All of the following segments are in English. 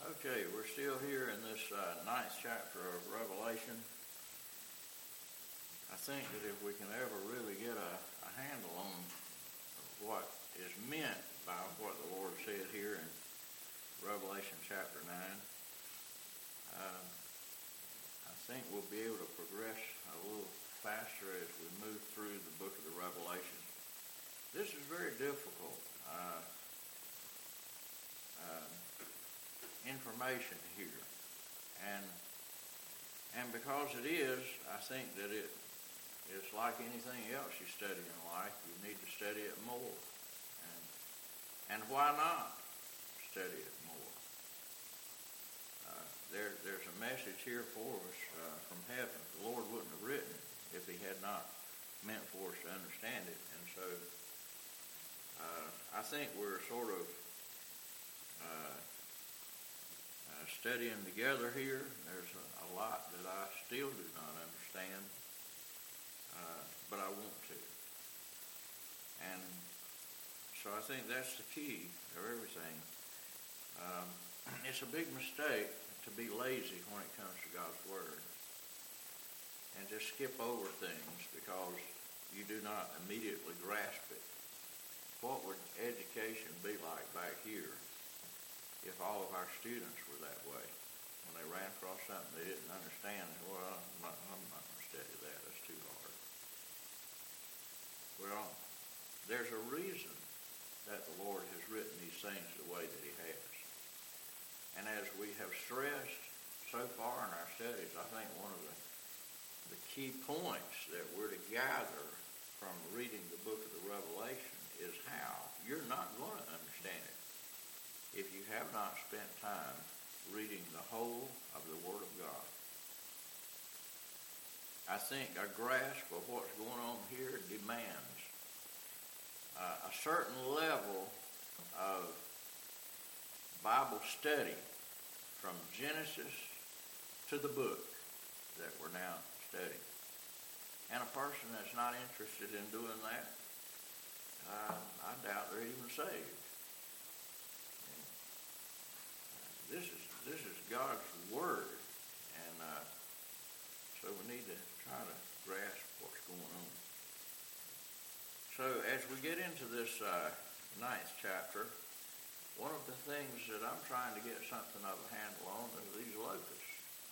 Okay, we're still here in this ninth chapter of Revelation. I think that if we can ever really get a handle on what is meant by what the Lord said here in Revelation chapter 9, I think we'll be able to progress a little faster as we move through the book of the Revelation. This is very difficult information here, and because it is, I think that it's like anything else you study in life. You need to study it more, and why not study it more? There's a message here for us from heaven. The Lord wouldn't have written it if He had not meant for us to understand it, and so I think we're sort of studying together here. There's a lot that I still do not understand, but I want to. And so I think that's the key of everything. It's a big mistake to be lazy when it comes to God's Word and just skip over things because you do not immediately grasp it. What would education be like back here if all of our students were that way? When they ran across something they didn't understand, well, I'm not going to study that. That's too hard. Well, there's a reason that the Lord has written these things the way that He has. And as we have stressed so far in our studies, I think one of the key points that we're to gather from reading the book of the Revelation is how. You're not going to understand it if you have not spent time reading the whole of the Word of God. I think a grasp of what's going on here demands a certain level of Bible study from Genesis to the book that we're now studying. And a person that's not interested in doing that, I doubt they're even saved. This is God's Word, and so we need to try to grasp what's going on. So as we get into this ninth chapter, one of the things that I'm trying to get something of a handle on is these locusts.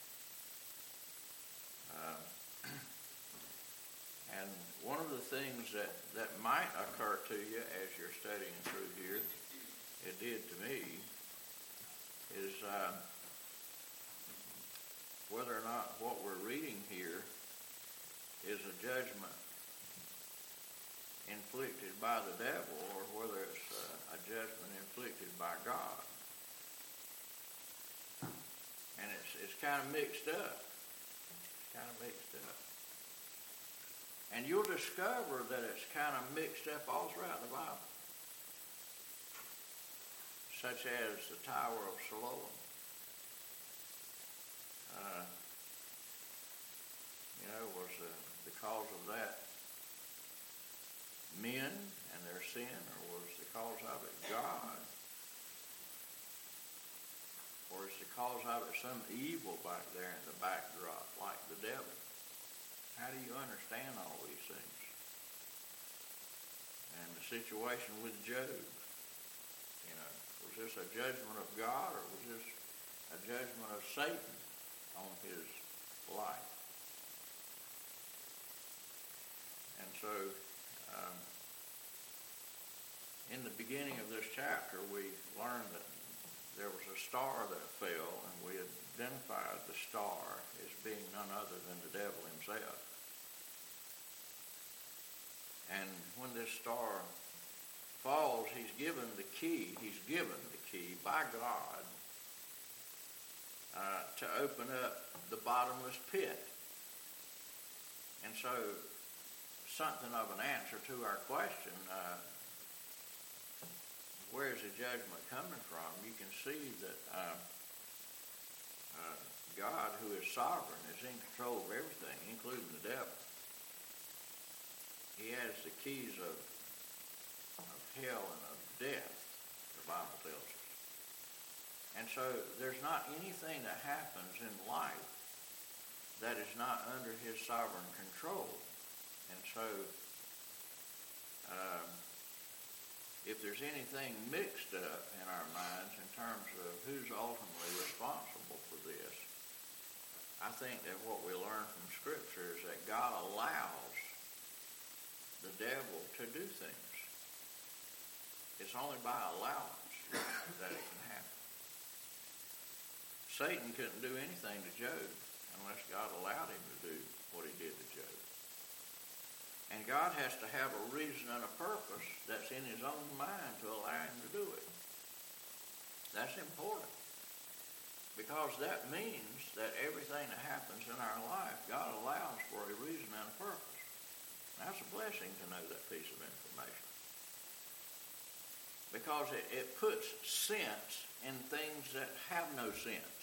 And one of the things that might occur to you as you're studying through here, it did to me, is whether or not what we're reading here is a judgment inflicted by the devil or whether it's a judgment inflicted by God. And it's kind of mixed up. And you'll discover that it's kind of mixed up all throughout the Bible, such as the Tower of Siloam. Was the cause of that men and their sin, or was the cause of it God? Or is the cause of it some evil back there in the backdrop, like the devil? How do you understand all these things? And the situation with Job, was this a judgment of God, or was this a judgment of Satan on his life? And so, in the beginning of this chapter, we learned that there was a star that fell, and we identified the star as being none other than the devil himself. And when this star falls, he's given the key by God to open up the bottomless pit. And so, something of an answer to our question, where is the judgment coming from? You can see that God, who is sovereign, is in control of everything, including the devil. He has the keys of hell and of death, the Bible tells us. And so there's not anything that happens in life that is not under his sovereign control. And so if there's anything mixed up in our minds in terms of who's ultimately responsible for this, I think that what we learn from Scripture is that God allows the devil to do things. It's only by allowance that it can happen. Satan couldn't do anything to Job unless God allowed him to do what he did to Job. And God has to have a reason and a purpose that's in his own mind to allow him to do it. That's important. Because that means that everything that happens in our life, God allows for a reason and a purpose. That's a blessing to know that piece of information. Because it puts sense in things that have no sense.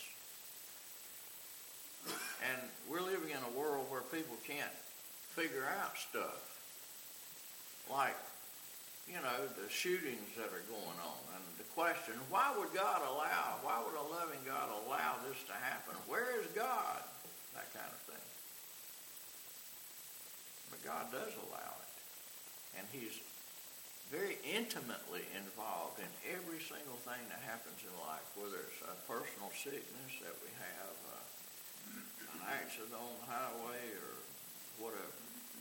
And we're living in a world where people can't figure out stuff. Like, the shootings that are going on. And the question, why would a loving God allow this to happen? Where is God? That kind of thing. But God does allow it. And he's very intimately involved in every single thing that happens in life, whether it's a personal sickness that we have, an accident on the highway, or whatever.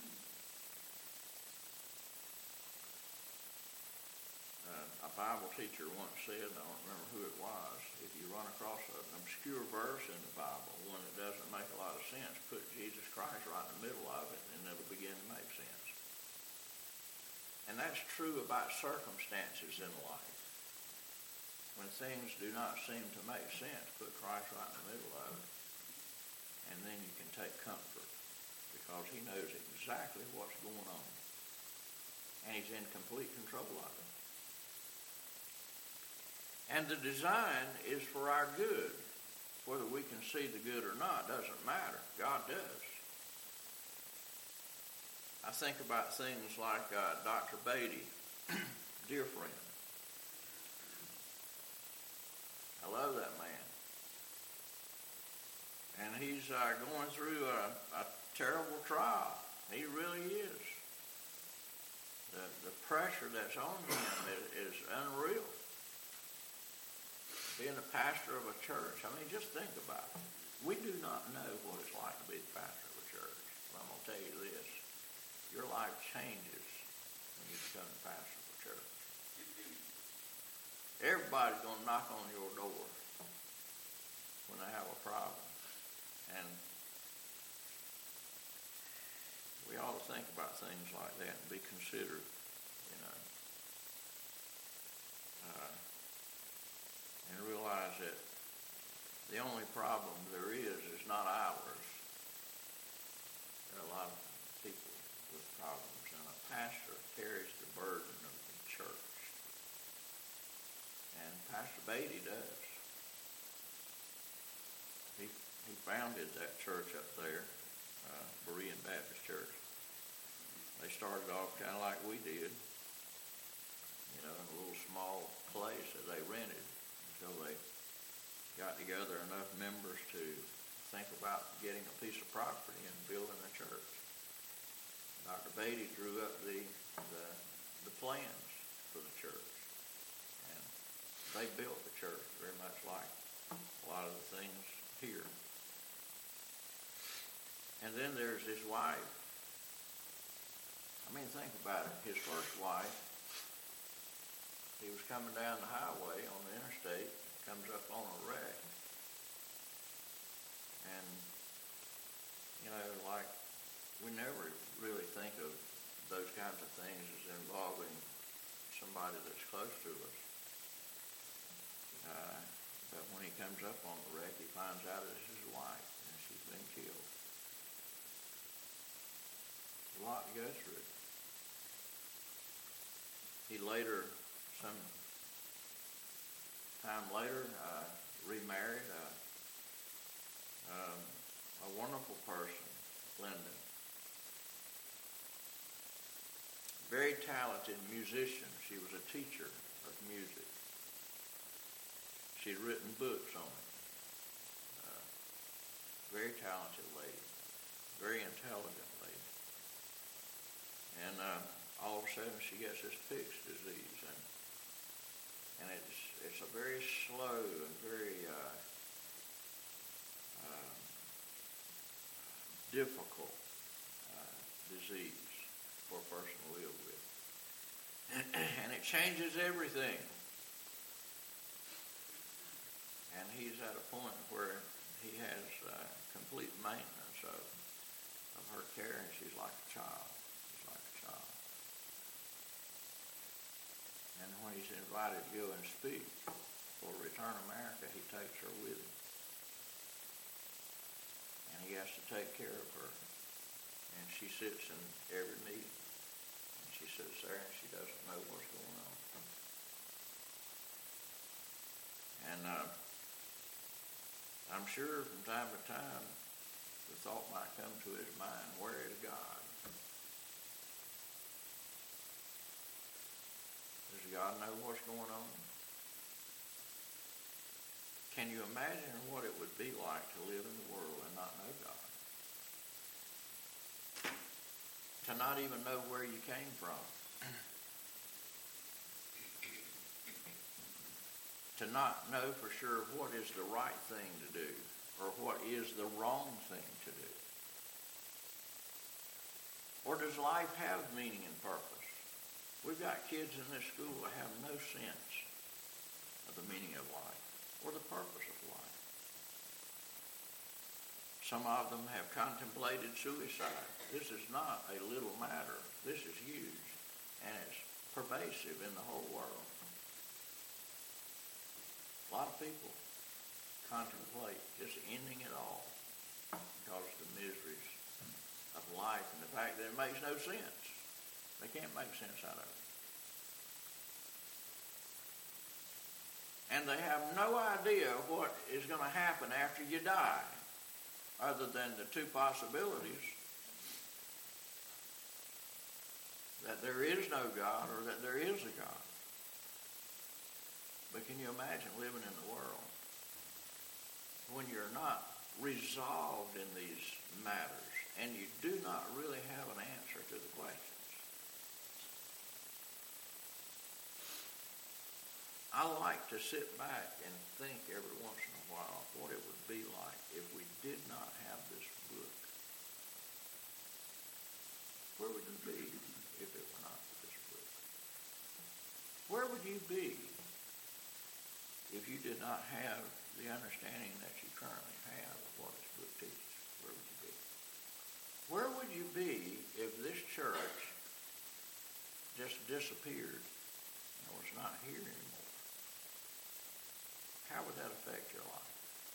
A Bible teacher once said, I don't remember who it was, if you run across an obscure verse in the Bible, one that doesn't make a lot of sense, put Jesus Christ right in the middle of it, and it'll begin to make sense. And that's true about circumstances in life. When things do not seem to make sense, put Christ right in the middle of it, and then you can take comfort, because he knows exactly what's going on. And he's in complete control of it. And the design is for our good. Whether we can see the good or not doesn't matter. God does. I think about things like Dr. Beatty, dear friend. I love that man. And he's going through a terrible trial. He really is. The pressure that's on him is unreal. Being a pastor of a church, just think about it. We do not know what it's like to be the pastor of a church. But I'm going to tell you this. Your life changes when you become the pastor of a church. Everybody's going to knock on your door when they have a problem. And we ought to think about things like that and be considerate, and realize that the only problem there is not ours. There are a lot of people with problems, and a pastor carries the burden of the church. And Pastor Beatty does. He founded that church up there, Berean Baptist Church. They started off kind of like we did, in a little small place that they rented until they got together enough members to think about getting a piece of property and building a church. Dr. Beatty drew up the plans for the church, and they built the church very much like a lot of the things here. And then there's his wife. Think about it. His first wife, he was coming down the highway on the interstate, comes up on a wreck. And, we never really think of those kinds of things as involving somebody that's close to us. But when he comes up on the wreck, he finds out it's his wife, and she's been killed. A lot to go through. He later, some time later, remarried a wonderful person, Linda. Very talented musician. She was a teacher of music. She's written books on it. Very talented lady, very intelligent lady. And all of a sudden she gets this Pick's disease, and it's a very slow and very difficult disease for a person to live with. And it changes everything. And he's at a point where he has complete maintenance of her care, and she's like a child. She's like a child. And when he's invited to go and speak for Return America, he takes her with him. And he has to take care of her. And she sits in every meeting. And she sits there and she doesn't know what's going on. And I'm sure from time to time the thought might come to his mind, where is God? Does God know what's going on? Can you imagine what it would be like to live in the world and not know God? To not even know where you came from. To not know for sure what is the right thing to do or what is the wrong thing to do. Or does life have meaning and purpose? We've got kids in this school that have no sense of the meaning of life or the purpose of life. Some of them have contemplated suicide. This is not a little matter. This is huge, and it's pervasive in the whole world. A lot of people contemplate just ending it all because of the miseries of life and the fact that it makes no sense. They can't make sense out of it. And they have no idea what is going to happen after you die, other than the two possibilities: that there is no God or that there is a God. But can you imagine living in the world when you're not resolved in these matters and you do not really have an answer to the questions? I like to sit back and think every once in a while what it would be like if we did not have this book. Where would you be if it were not for this book? Where would you be if you did not have the understanding that you currently have of what this book teaches? Where would you be? Where would you be if this church just disappeared and was not here anymore? How would that affect your life?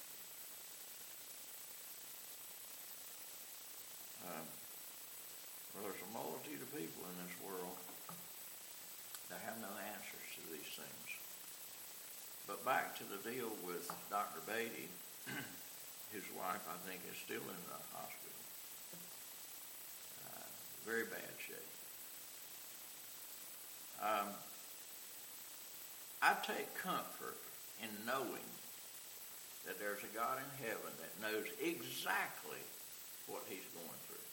Well, there's a multitude of people in this world that have no answers to these things. But back to the deal with Dr. Beatty, his wife, I think, is still in the hospital. Very bad shape. I take comfort in knowing that there's a God in heaven that knows exactly what he's going through.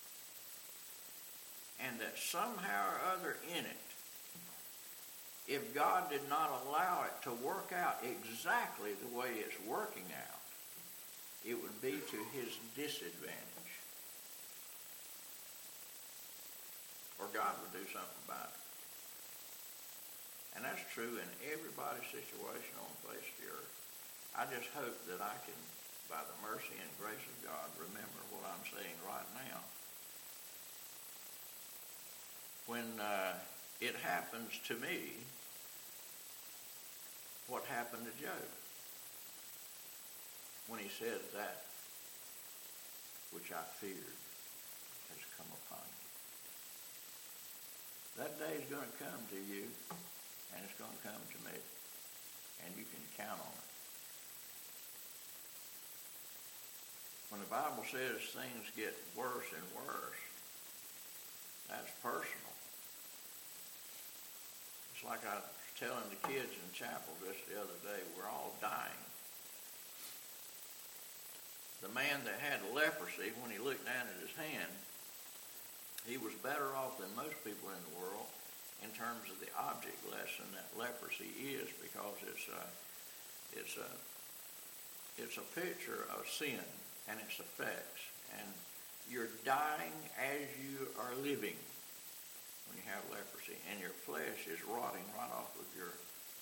And that somehow or other in it, if God did not allow it to work out exactly the way it's working out, it would be to his disadvantage. Or God would do something about it. And that's true in everybody's situation on the face of the earth. I just hope that I can, by the mercy and grace of God, remember what I'm saying right now. When it happens to me, what happened to Job? When he said, that which I feared has come upon you. That day is going to come to you, and it's going to come to me, and you can count on it. When the Bible says things get worse and worse, that's personal. It's like I was telling the kids in chapel just the other day, we're all dying. The man that had leprosy, when he looked down at his hand, he was better off than most people in the world in terms of the object lesson that leprosy is, because it's a picture of sin and its effects. And you're dying as you are living when you have leprosy, and your flesh is rotting right off of your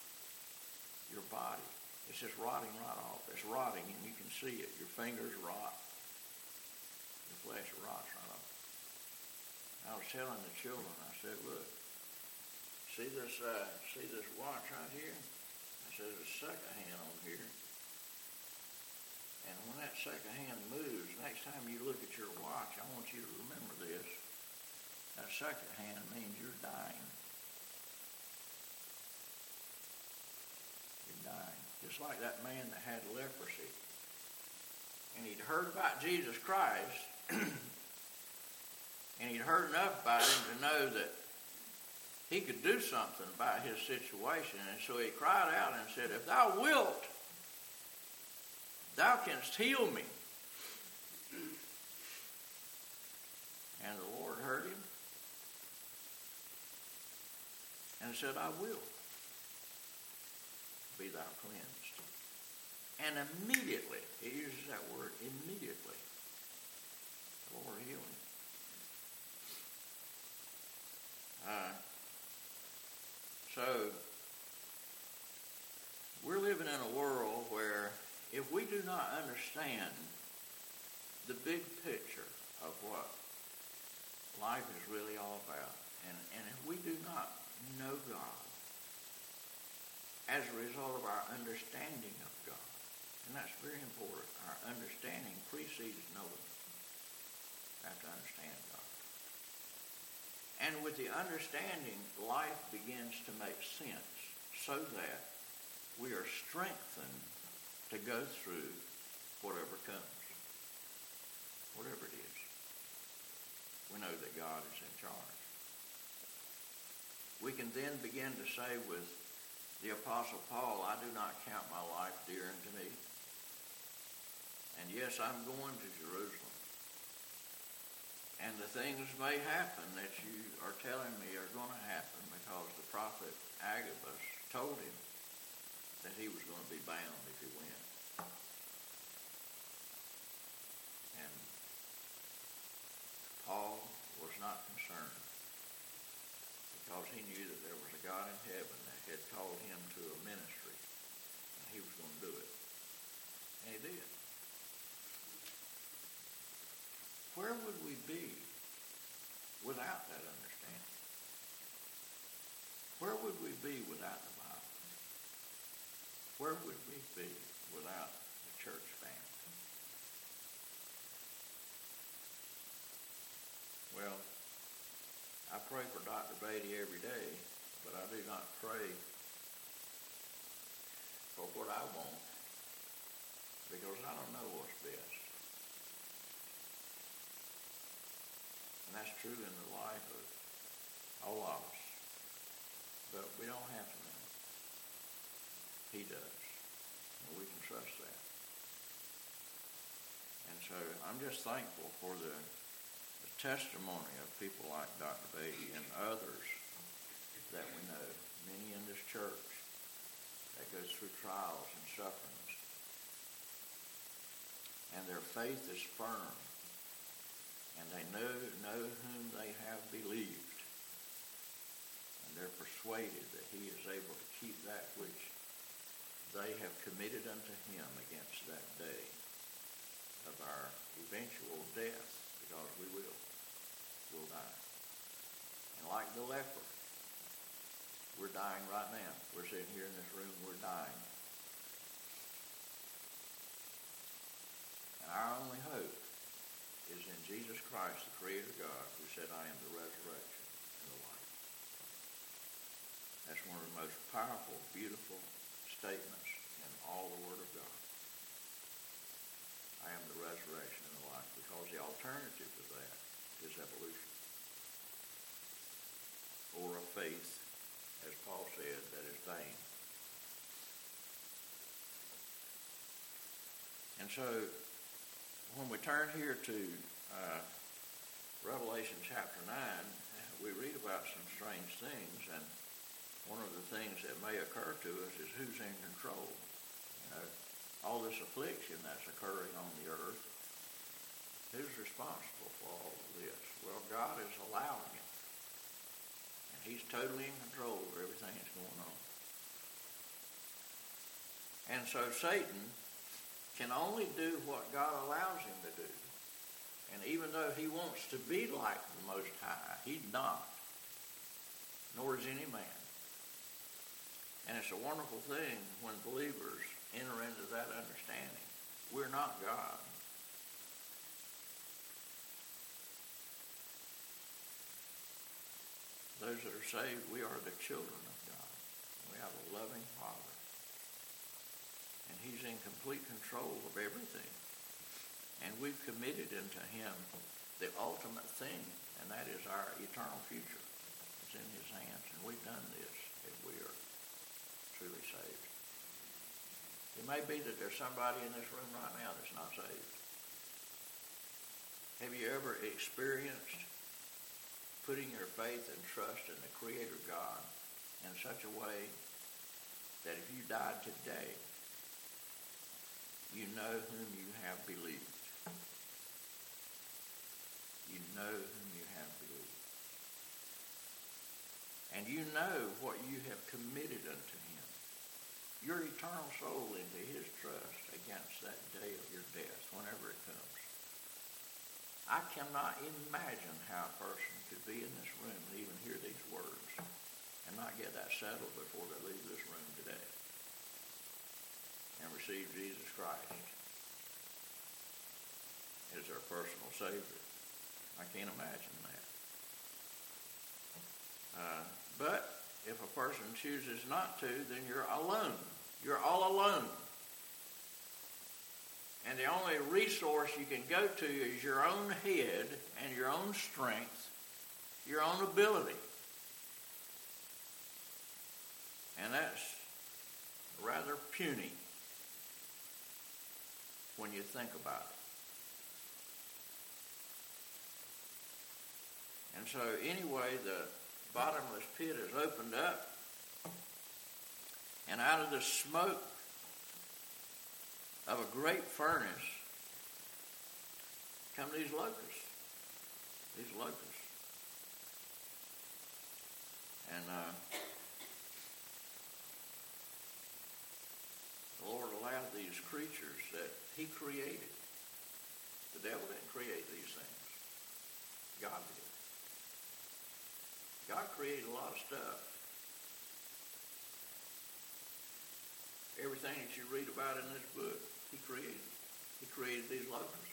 body. It's just rotting right off. It's rotting, and you can see it. Your fingers rot. The flesh rots right off. I was telling the children, I said, look, see this watch right here? I said, there's a second hand on here. And when that second hand moves, next time you look at your watch, I want you to remember this. That second hand means you're dying. You're dying. Just like that man that had leprosy. And he'd heard about Jesus Christ, and he'd heard enough about him to know that he could do something about his situation. And so he cried out and said, if thou wilt, thou canst heal me. And the Lord heard him and said, I will. Be thou cleansed. And immediately, he uses that word, immediately, the Lord healed him. So, we're living in a world where if we do not understand the big picture of what life is really all about, and if we do not know God as a result of our understanding of God, and that's very important, our understanding precedes knowing. We have to understand God. And with the understanding, life begins to make sense so that we are strengthened to go through whatever comes, whatever it is. We know that God is in charge. We can then begin to say with the Apostle Paul, I do not count my life dear unto me. And yes, I'm going to Jerusalem. And the things may happen that you are telling me are going to happen because the prophet Agabus told him that he was going to be bound if he went. And Paul was not concerned because he knew that there was a God in heaven that had called him to a ministry, and he was going to do it. And he did. Where would we be without that understanding? Where would we be without the Bible? Where would we be without the church family? Well, I pray for Dr. Beatty every day, but I do not pray for what I want, because I don't know what's best. And that's true in the life of all of us. But we don't have to know. He does. And we can trust that. And so I'm just thankful for the testimony of people like Dr. Beatty and others that we know, many in this church, that goes through trials and sufferings. And their faith is firm. And they know whom they have believed. And they're persuaded that he is able to keep that which they have committed unto him against that day of our eventual death, because we will die. And like the leper, we're dying right now. We're sitting here in this room, we're dying. And our only hope is in Jesus Christ, the Creator God, who said, I am the resurrection and the life. That's one of the most powerful, beautiful statements in all the Word of God. I am the resurrection and the life, because the alternative to that is evolution, or a faith, as Paul said, that is vain. And so, when we turn here to Revelation chapter 9, we read about some strange things, and one of the things that may occur to us is who's in control. All this affliction that's occurring on the earth, who's responsible for all of this? Well, God is allowing it. And he's totally in control of everything that's going on. And so Satan can only do what God allows him to do. And even though he wants to be like the Most High, he's not. Nor is any man. And it's a wonderful thing when believers enter into that understanding. We're not God. Those that are saved, we are the children of God. We have a loving Father. And he's in complete control of everything. And we've committed unto him the ultimate thing, and that is our eternal future. It's in his hands, and we've done this if we are truly saved. It may be that there's somebody in this room right now that's not saved. Have you ever experienced putting your faith and trust in the Creator God in such a way that if you died today, you know whom you have believed? You know whom you have believed. And you know what you have committed unto him. Your eternal soul into his trust against that day of your death, whenever it comes. I cannot imagine how a person could be in this room and even hear these words and not get that settled before they leave this room today and receive Jesus Christ as their personal Savior. I can't imagine that. But if a person chooses not to, then you're alone. You're all alone. And the only resource you can go to is your own head and your own strength, your own ability. And that's rather puny when you think about it. And so anyway, the bottomless pit is opened up, and out of the smoke of a great furnace come these locusts. These locusts. And the Lord allowed these creatures that he created. The devil didn't create these things. God did. God created a lot of stuff. Everything that you read about in this book, he created. He created these locusts.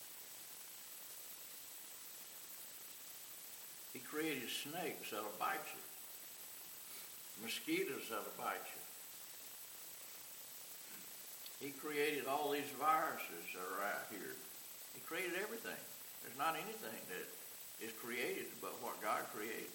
He created snakes that'll bite you. Mosquitoes that'll bite you. He created all these viruses that are out here. He created everything. There's not anything that is created but what God created.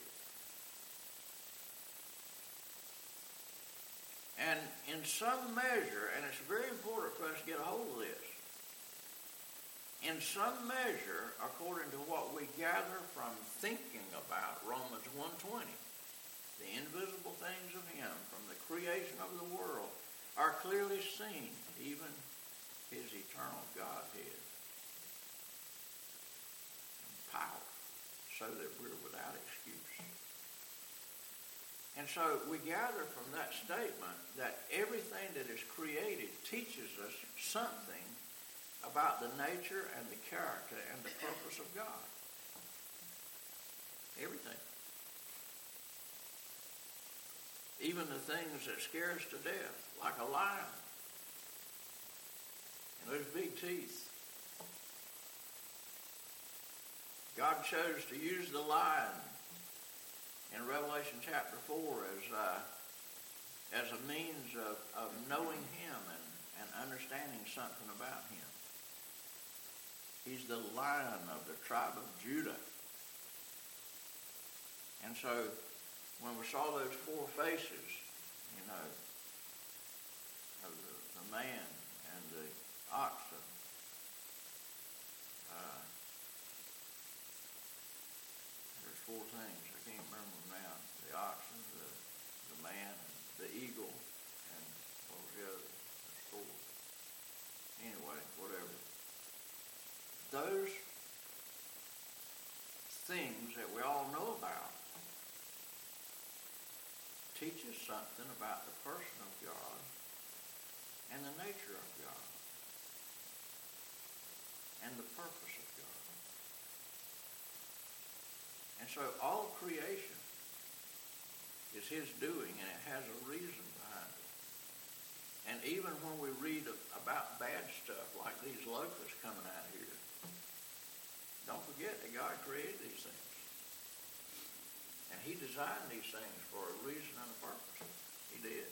And in some measure, and it's very important for us to get a hold of this, in some measure, according to what we gather from thinking about Romans 1:20, the invisible things of him from the creation of the world are clearly seen, even his eternal Godhead and power, so that we're without excuse. And so we gather from that statement that everything that is created teaches us something about the nature and the character and the purpose of God. Everything. Even the things that scare us to death, like a lion and those big teeth. God chose to use the lion in Revelation chapter 4 as a means of knowing him and understanding something about him. He's the Lion of the tribe of Judah. And so when we saw those four faces, you know, of the man and the oxen, there's four things. I can't remember them now. The oxen, the man, the eagle, and what was the other? There's four. Anyway, whatever. Those things that we all know about teach us something about the person of God and the nature of God and the purpose of God. And so all creation is his doing, and it has a reason behind it. And even when we read about bad stuff like these locusts coming out here, don't forget that God created these things. And he designed these things for a reason and a purpose. He did.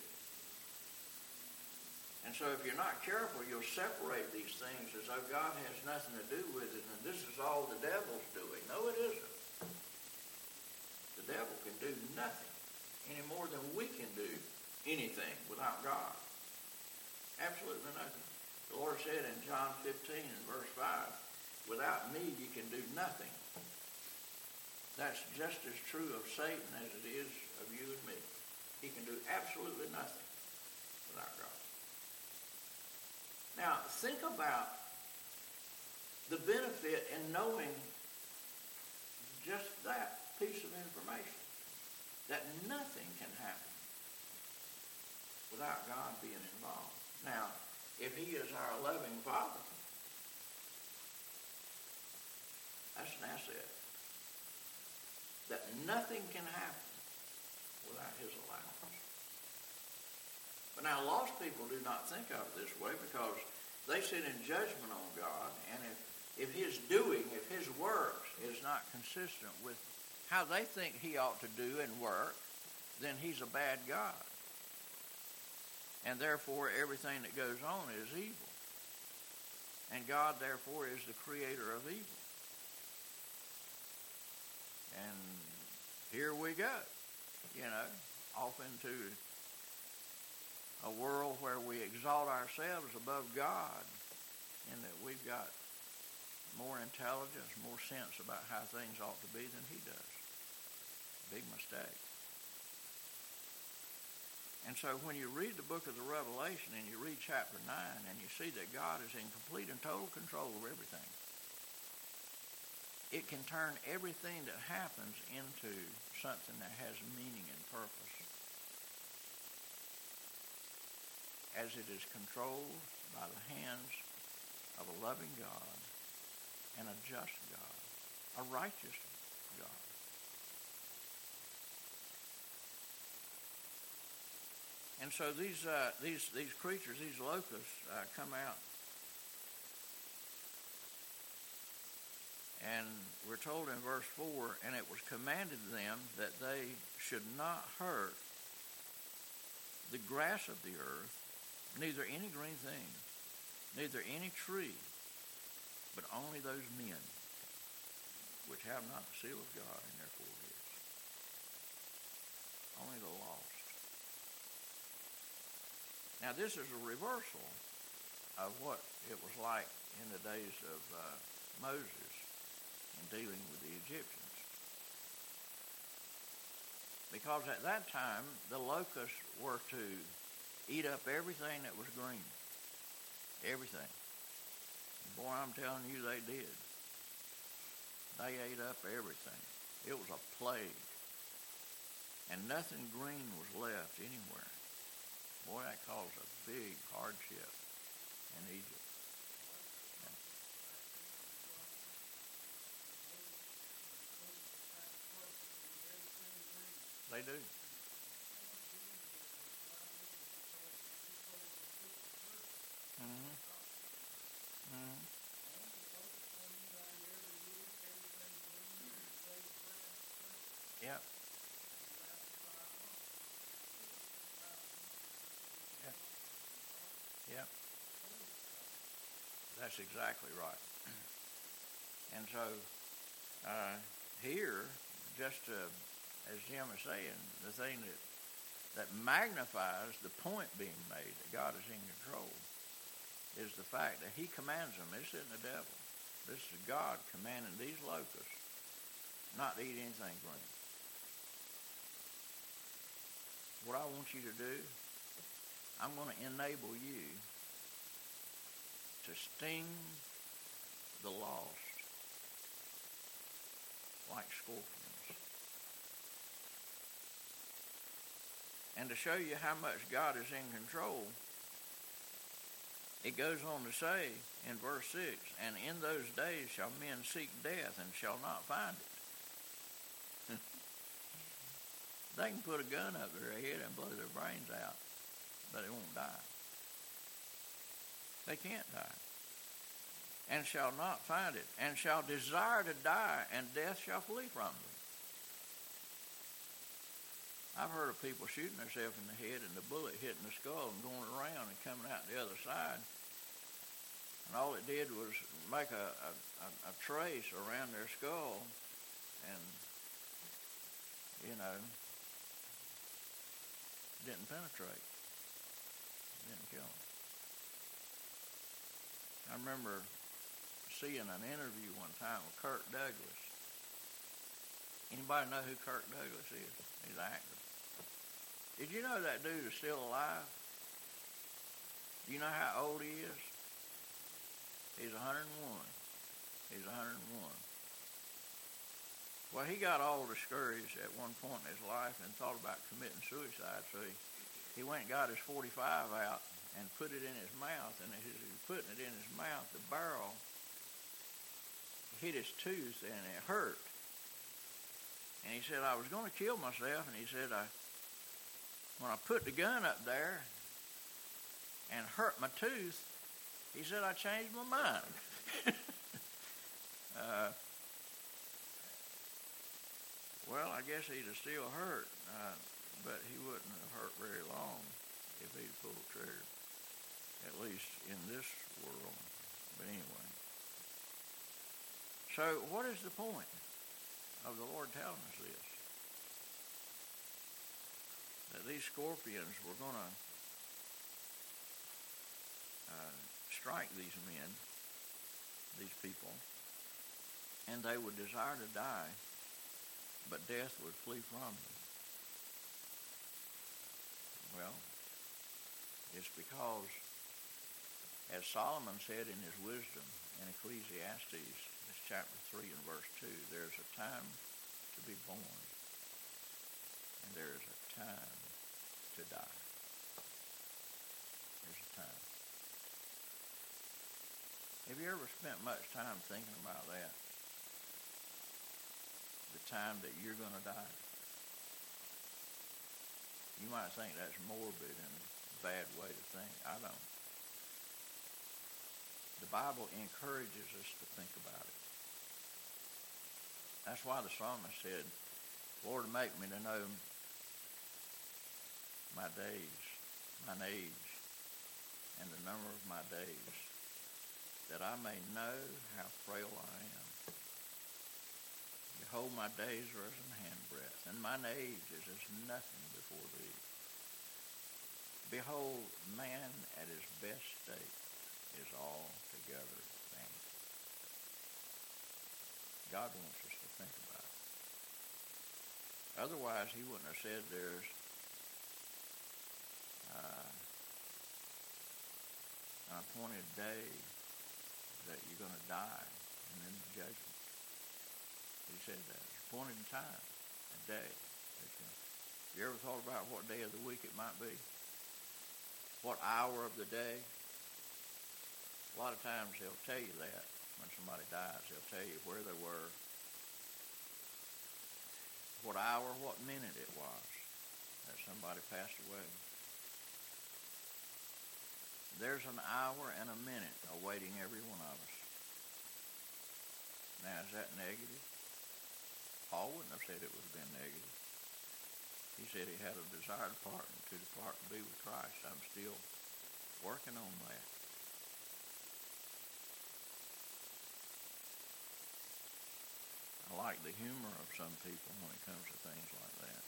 And so if you're not careful, you'll separate these things as though God has nothing to do with it, and this is all the devil's doing. No, it isn't. The devil can do nothing any more than we can do anything without God. Absolutely nothing. The Lord said in John 15 and verse 5, without me you can do nothing. That's just as true of Satan as it is of you and me. He can do absolutely nothing without God. Now, think about the benefit in knowing just that piece of information, that nothing can happen without God being involved. Now, if he is our loving Father, that's an asset. That nothing can happen without his allowance. But now, lost people do not think of it this way because they sit in judgment on God, and if his doing, if his works is not consistent with how they think he ought to do and work, then he's a bad God. And therefore, everything that goes on is evil. And God, therefore, is the creator of evil. And here we go, off into a world where we exalt ourselves above God, and that we've got more intelligence, more sense about how things ought to be than he does. Big mistake. And so when you read the book of the Revelation and you read chapter 9 and you see that God is in complete and total control of everything, it can turn everything that happens into something that has meaning and purpose, as it is controlled by the hands of a loving God and a just God, a righteous God. And so these creatures, these locusts, come out. And we're told in verse 4, and it was commanded them that they should not hurt the grass of the earth, neither any green thing, neither any tree, but only those men which have not the seal of God in their foreheads. Only the lost. Now this is a reversal of what it was like in the days of Moses in dealing with the Egyptians. Because at that time, the locusts were to eat up everything that was green. Everything. Boy, I'm telling you, they did. They ate up everything. It was a plague. And nothing green was left anywhere. Boy, that caused a big hardship in Egypt. Yeah. They do. Mm-hmm. Mm-hmm. Yep. Yep. Yep. That's exactly right. And so here, just to as Jim is saying, the thing that magnifies the point being made that God is in control is the fact that he commands them. This isn't the devil. This is God commanding these locusts not to eat anything green. What I want you to do, I'm going to enable you to sting the lost like scorpions. And to show you how much God is in control, it goes on to say in verse 6, and in those days shall men seek death and shall not find it. They can put a gun up their head and blow their brains out, but they won't die. They can't die. And shall not find it, and shall desire to die, and death shall flee from them. I've heard of people shooting themselves in the head and the bullet hitting the skull and going around and coming out the other side. And all it did was make a trace around their skull and, didn't penetrate. Didn't kill them. I remember seeing an interview one time with Kirk Douglas. Anybody know who Kirk Douglas is? He's an actor. Did you know that dude is still alive? Do you know how old he is? He's 101. He's 101. Well, he got all discouraged at one point in his life and thought about committing suicide, so he went and got his .45 out and put it in his mouth, and as he was putting it in his mouth, the barrel hit his tooth and it hurt. And he said, I was going to kill myself, and he said, when I put the gun up there and hurt my tooth, he said, I changed my mind. Well, I guess he'd have still hurt, but he wouldn't have hurt very long if he'd pulled the trigger, at least in this world. But anyway. So what is the point of the Lord telling us this? That these scorpions were going to strike these men, these people, and they would desire to die, but death would flee from them. Well, it's because, as Solomon said in his wisdom in Ecclesiastes, it's chapter 3 and verse 2, there's a time to be born, and there is a time to die. There's a time. Have you ever spent much time thinking about that? The time that you're going to die? You might think that's morbid and a bad way to think. I don't. The Bible encourages us to think about it. That's why the psalmist said, Lord, make me to know my days, mine age, and the number of my days, that I may know how frail I am. Behold, my days are as an handbreadth, and mine age is as nothing before thee. Behold, man at his best state is altogether vain. God wants us to think about it. Otherwise, he wouldn't have said there's an appointed day that you're going to die, and then the judgment. He said that. It's appointed in time, a day. You ever thought about what day of the week it might be? What hour of the day? A lot of times they'll tell you that when somebody dies. They'll tell you where they were, what hour, what minute it was that somebody passed away. There's an hour and a minute awaiting every one of us. Now, is that negative? Paul wouldn't have said it would have been negative. He said he had a desired partner to depart and be with Christ. I'm still working on that. I like the humor of some people when it comes to things like that.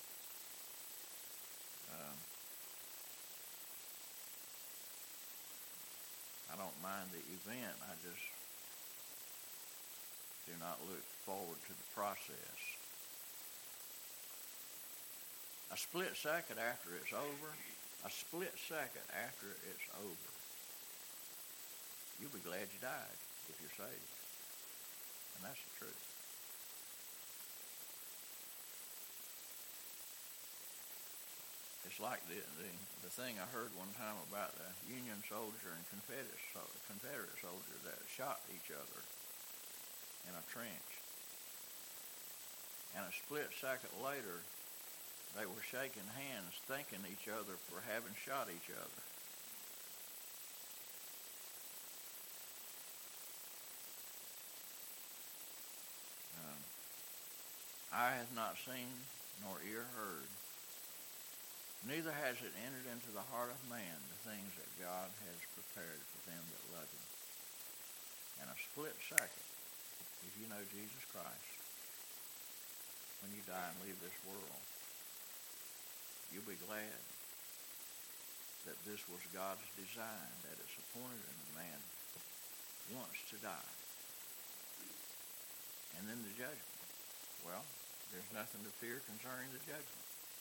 I don't mind the event. I just do not look forward to the process. A split second after it's over, you'll be glad you died if you're saved. And that's the truth. It's like the thing I heard one time about the Union soldier and Confederate soldier that shot each other in a trench. And a split second later, they were shaking hands, thanking each other for having shot each other. Eye hath not seen, nor ear heard, neither has it entered into the heart of man the things that God has prepared for them that love him. In a split second, if you know Jesus Christ, when you die and leave this world, you'll be glad that this was God's design, that it's appointed in a man once to die. And then the judgment. Well, there's nothing to fear concerning the judgment.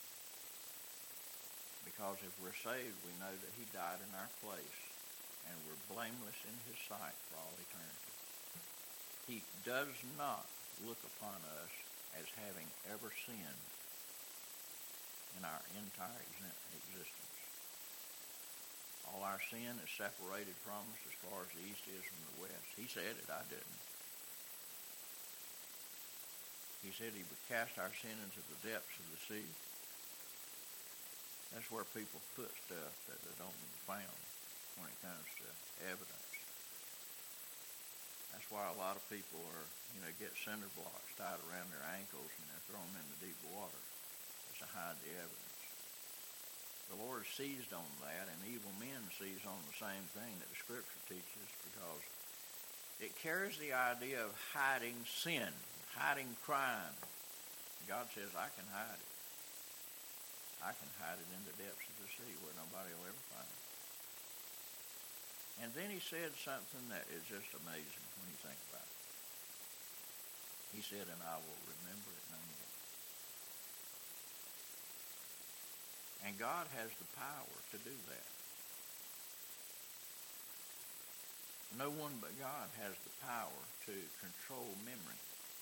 Because if we're saved, we know that he died in our place, and we're blameless in his sight for all eternity. He does not look upon us as having ever sinned in our entire existence. All our sin is separated from us as far as the east is from the west. He said it, I didn't. He said he would cast our sin into the depths of the sea. That's where people put stuff that they don't found when it comes to evidence. That's why a lot of people are, get cinder blocks tied around their ankles and they're thrown into deep water. It's to hide the evidence. The Lord seized on that, and evil men seize on the same thing that the Scripture teaches, because it carries the idea of hiding sin, hiding crime. God says, I can hide it. I can hide it in the depths of the sea where nobody will ever find it. And then he said something that is just amazing when you think about it. He said, and I will remember it no more. And God has the power to do that. No one but God has the power to control memory.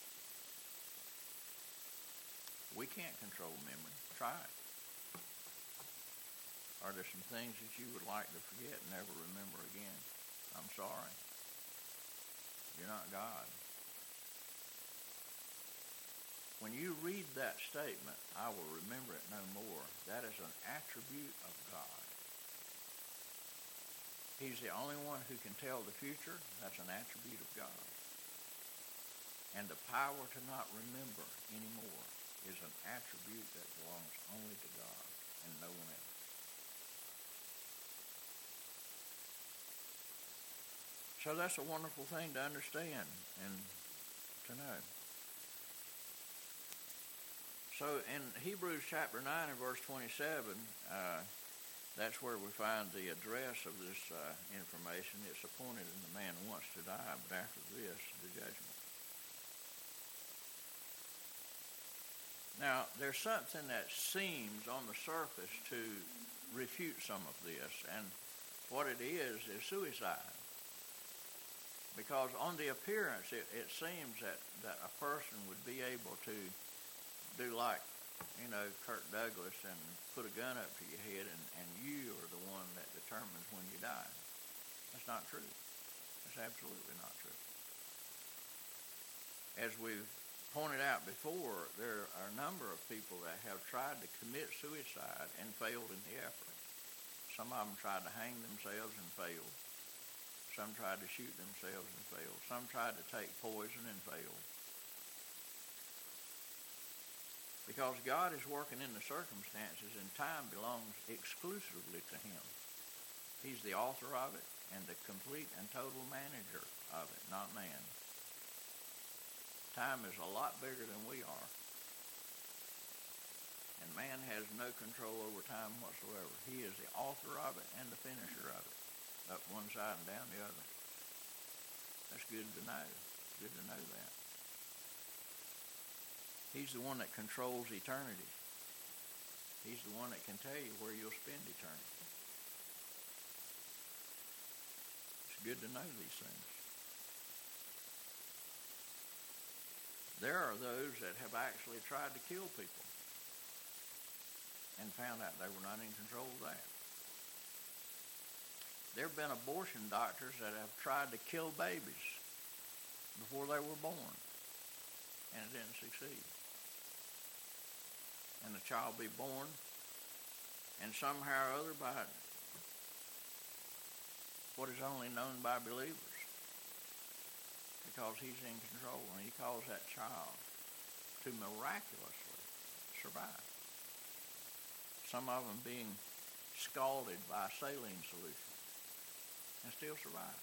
We can't control memory. Try it. Are there some things that you would like to forget and never remember again? I'm sorry. You're not God. When you read that statement, I will remember it no more, that is an attribute of God. He's the only one who can tell the future. That's an attribute of God. And the power to not remember anymore is an attribute that belongs only to God and no one else. So that's a wonderful thing to understand and to know. So in Hebrews chapter 9 and verse 27, that's where we find the address of this information. It's appointed in the man wants to die, but after this, the judgment. Now, there's something that seems on the surface to refute some of this, and what it is suicide. Because on the appearance, it seems that a person would be able to do like, Kirk Douglas and put a gun up to your head and you are the one that determines when you die. That's not true. That's absolutely not true. As we've pointed out before, there are a number of people that have tried to commit suicide and failed in the effort. Some of them tried to hang themselves and failed. Some tried to shoot themselves and failed. Some tried to take poison and failed. Because God is working in the circumstances, and time belongs exclusively to him. He's the author of it and the complete and total manager of it, not man. Time is a lot bigger than we are. And man has no control over time whatsoever. He is the author of it and the finisher of it, up one side and down the other. That's good to know. Good to know that. He's the one that controls eternity. He's the one that can tell you where you'll spend eternity. It's good to know these things. There are those that have actually tried to kill people and found out they were not in control of that. There have been abortion doctors that have tried to kill babies before they were born, and it didn't succeed. And the child be born, and somehow or other by what is only known by believers, because he's in control, and he calls that child to miraculously survive. Some of them being scalded by a saline solution and still survive.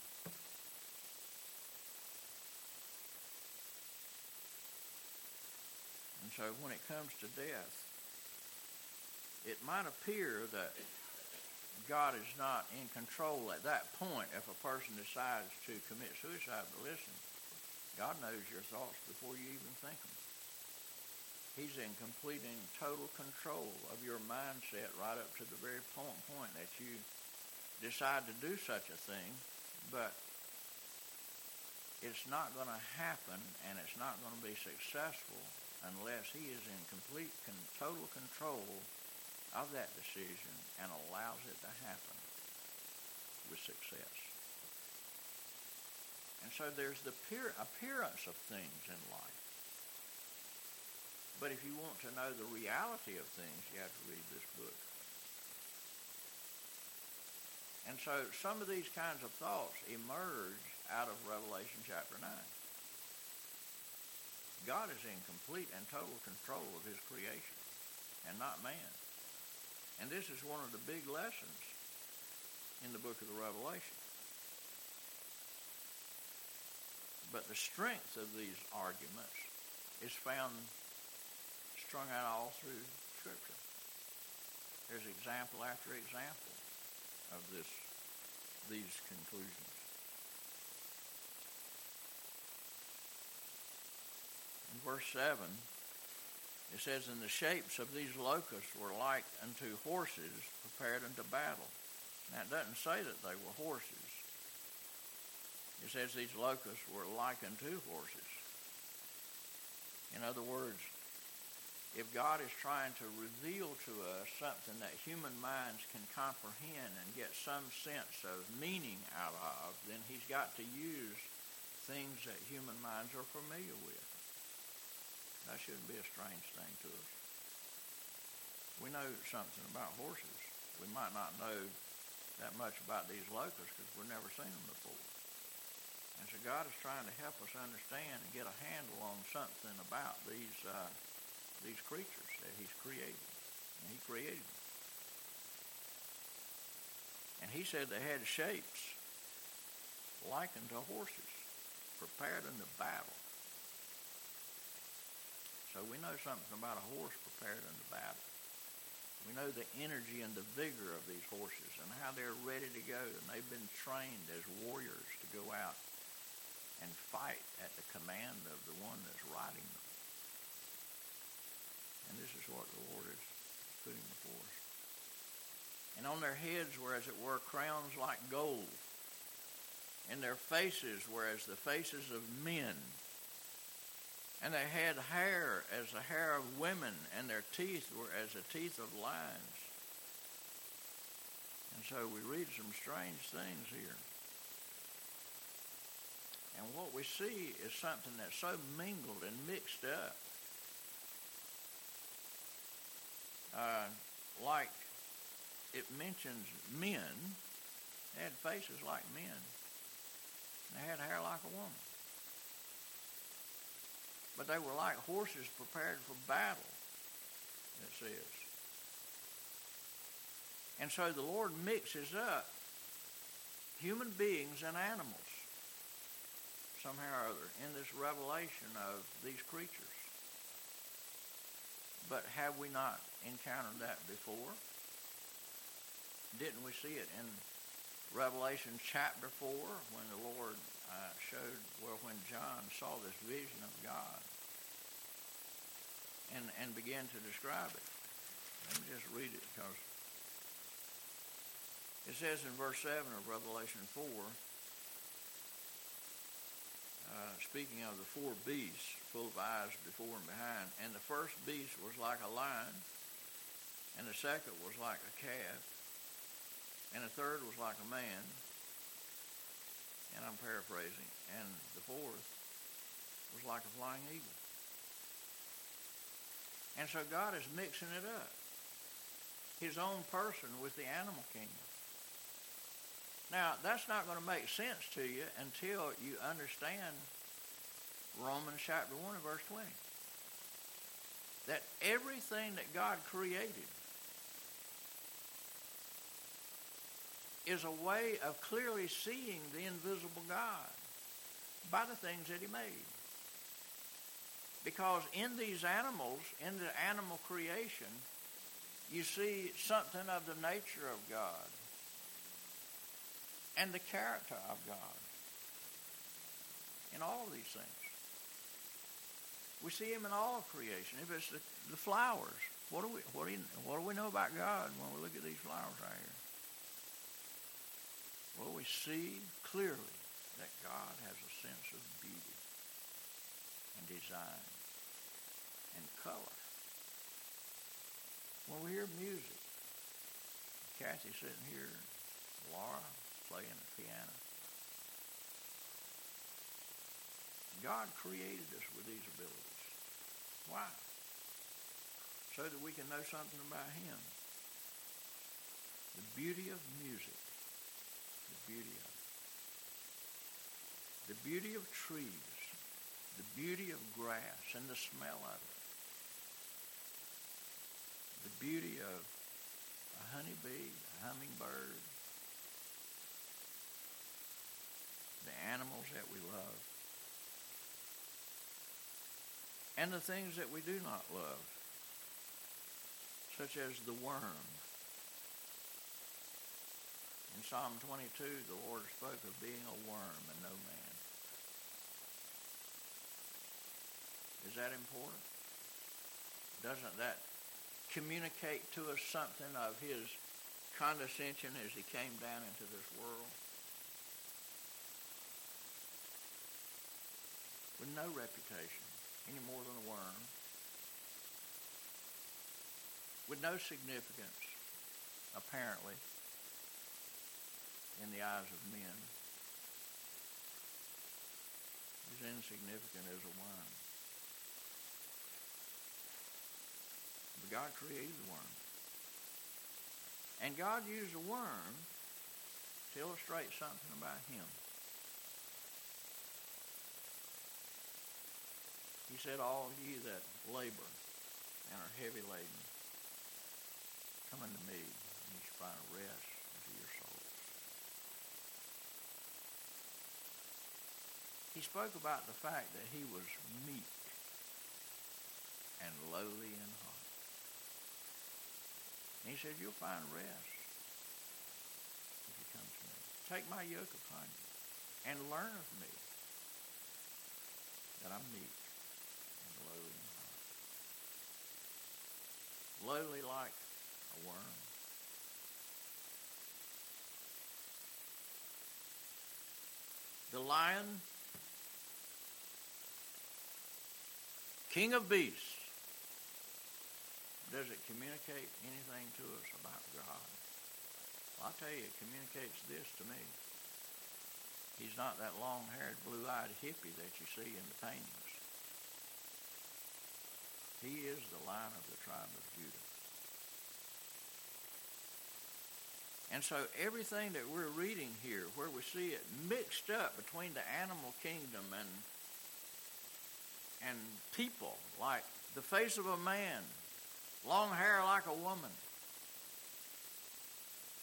And so when it comes to death, it might appear that God is not in control at that point if a person decides to commit suicide. But listen, God knows your thoughts before you even think them. He's in complete and total control of your mindset right up to the very point that you decide to do such a thing. But it's not going to happen, and it's not going to be successful unless he is in complete total control of that decision and allows it to happen with success. And so there's the appearance of things in life. But if you want to know the reality of things, you have to read this book. And so some of these kinds of thoughts emerge out of Revelation chapter 9. God is in complete and total control of his creation, and not man. And this is one of the big lessons in the book of the Revelation. But the strength of these arguments is found strung out all through Scripture. There's example after example of these conclusions. In verse 7, it says, "And the shapes of these locusts were like unto horses prepared unto battle." Now, it doesn't say that they were horses. It says these locusts were like unto horses. In other words, if God is trying to reveal to us something that human minds can comprehend and get some sense of meaning out of, then he's got to use things that human minds are familiar with. That shouldn't be a strange thing to us. We know something about horses. We might not know that much about these locusts because we've never seen them before. And so God is trying to help us understand and get a handle on something about these creatures that he's created. And he created them. And he said they had shapes like unto horses, prepared unto battle. So we know something about a horse prepared unto battle. We know the energy and the vigor of these horses and how they're ready to go. And they've been trained as warriors to go out and fight at the command of the one that's riding them. And this is what the Lord is putting before us. And on their heads were, as it were, crowns like gold. And their faces were as the faces of men. And they had hair as the hair of women, and their teeth were as the teeth of lions. And so we read some strange things here. And what we see is something that's so mingled and mixed up. Like it mentions men, they had faces like men. They had hair like a woman. But they were like horses prepared for battle, it says. And so the Lord mixes up human beings and animals somehow or other in this revelation of these creatures. But have we not encountered that before? Didn't we see it in Revelation chapter 4 when the Lord showed, when John saw this vision of God and began to describe it? Let me just read it, because it says in verse 7 of Revelation 4, speaking of the four beasts full of eyes before and behind, and the first beast was like a lion, and the second was like a calf, and the third was like a man, and I'm paraphrasing, and the fourth was like a flying eagle. And so God is mixing it up, his own person with the animal kingdom. Now, that's not going to make sense to you until you understand Romans chapter 1 and verse 20. That everything that God created is a way of clearly seeing the invisible God by the things that he made. Because in these animals, in the animal creation, you see something of the nature of God and the character of God in all of these things. We see him in all of creation. If it's the flowers, what do we know about God when we look at these flowers right here? Well, we see clearly that God has a sense of beauty and design and color. When we hear music, Kathy sitting here, Laura playing the piano, God created us with these abilities. Why? So that we can know something about him. The beauty of music. The beauty of it. The beauty of trees. The beauty of grass and the smell of it. The beauty of a honeybee, a hummingbird. The animals that we love. And the things that we do not love, such as the worm. In Psalm 22, the Lord spoke of being a worm and no man. Is that important? Doesn't that communicate to us something of his condescension as he came down into this world? With no reputation, any more than a worm, with no significance, apparently, in the eyes of men. He's insignificant as a worm. But God created the worm. And God used a worm to illustrate something about him. He said, all ye that labor and are heavy laden, come unto me, and ye shall find rest unto your souls. He spoke about the fact that he was meek and lowly in heart. And he said, you'll find rest if you come to me. Take my yoke upon you and learn of me that I'm meek. Lowly like a worm. The lion, king of beasts. Does it communicate anything to us about God? Well, I'll tell you, it communicates this to me. He's not that long-haired, blue-eyed hippie that you see in the paintings. He is the Lion of the tribe of Judah. And so everything that we're reading here, where we see it mixed up between the animal kingdom and people, like the face of a man, long hair like a woman,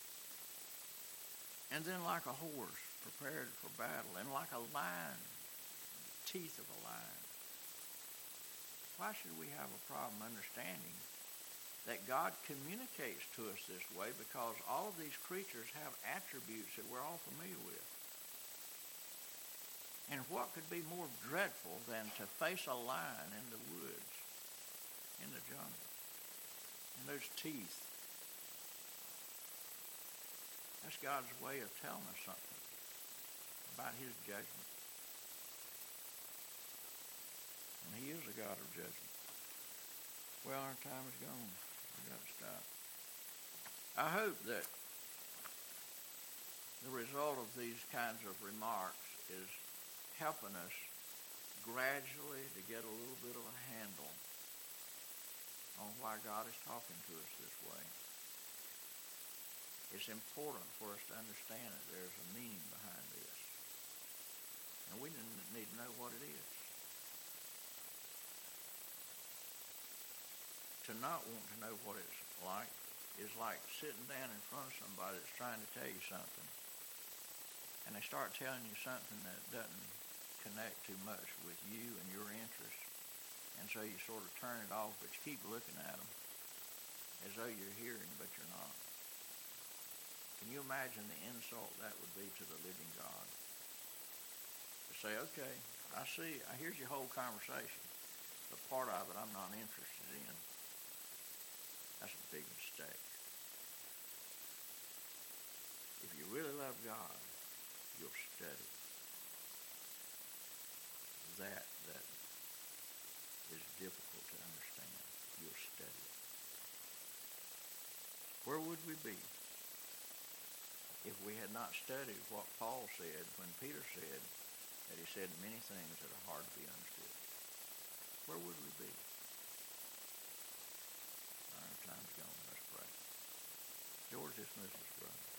and then like a horse prepared for battle, and like a lion teeth of a lion. Why should we have a problem understanding that God communicates to us this way? Because all of these creatures have attributes that we're all familiar with. And what could be more dreadful than to face a lion in the woods, in the jungle, and those teeth? That's God's way of telling us something about his judgment. And he is a God of judgment. Well, our time is gone. We've got to stop. I hope that the result of these kinds of remarks is helping us gradually to get a little bit of a handle on why God is talking to us this way. It's important for us to understand that there's a meaning behind this. And we need to know what it is. To not want to know what it's like is like sitting down in front of somebody that's trying to tell you something, and they start telling you something that doesn't connect too much with you and your interests, and so you sort of turn it off, but you keep looking at them as though you're hearing, but you're not. Can you imagine the insult that would be to the living God? To say, okay, I see, here's your whole conversation, but part of it I'm not interested in. That's a big mistake. If you really love God, you'll study that is difficult to understand. You'll study it. Where would we be if we had not studied what Paul said when Peter said that he said many things that are hard to be understood? Where would we be? Our time's gone. Let's pray. George, dismiss us, brother.